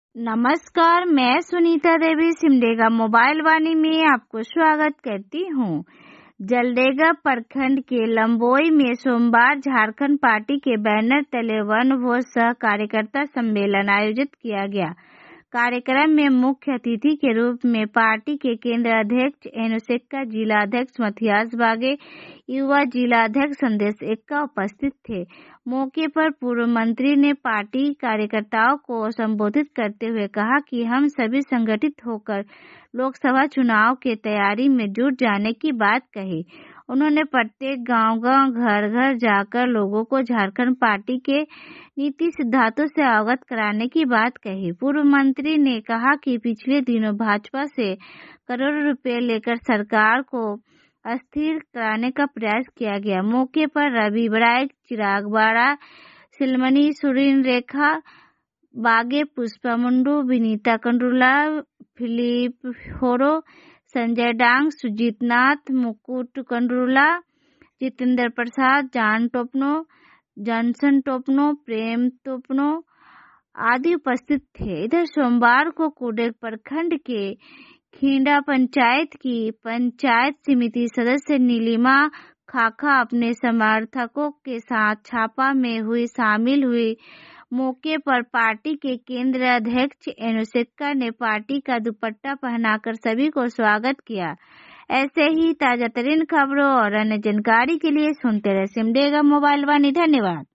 नमस्कार, मैं सुनीता देवी सिमडेगा मोबाइल वाणी में आपको स्वागत करती हूँ। जलडेगा प्रखंड के लंबोई में सोमवार झारखंड पार्टी के बैनर तले वन भोज सह कार्यकर्ता सम्मेलन आयोजित किया गया। कार्यक्रम में मुख्य अतिथि के रूप में पार्टी के केंद्र अध्यक्ष एनुसेक्का, जिला अध्यक्ष मथियास बागे, युवा जिला अध्यक्ष संदेश एक्का उपस्थित थे। मौके पर पूर्व मंत्री ने पार्टी कार्यकर्ताओं को संबोधित करते हुए कहा कि हम सभी संगठित होकर लोकसभा चुनाव के तैयारी में जुट जाने की बात कही। उन्होंने प्रत्येक गांव-गांव, घर-घर जाकर लोगों को झारखंड पार्टी के नीति सिद्धांतों से अवगत कराने की बात कही। पूर्व मंत्री ने कहा कि पिछले दिनों भाजपा से करोड़ों रुपए लेकर सरकार को अस्थिर कराने का प्रयास किया गया। मौके पर रवि बराइक, चिराग बाड़ा, सिलमनी Surin Rekha Bage, Pushpa Mundu, Vinita Kandrula, Philip Horo, Sanjay Dang, Sujit Nath, Mukut Kandrula, Jitendra Prasad, John Topno, Johnson Topno, Prem Topno आदि उपस्थित थे। इधर सोमवार को कुडेक प्रखंड के खींडा पंचायत की पंचायत समिति सदस्य नीलिमा खाखा अपने समर्थकों के साथ छापा में शामिल हुई। मौके पर पार्टी के केंद्र अध्यक्ष एनुसेक्का ने पार्टी का दुपट्टा पहनाकर सभी को स्वागत किया। ऐसे ही ताजा तरीन खबरों और अन्य जानकारी के लिए सुनते रहे सिमडेगा मोबाइल वाणी। धन्यवाद।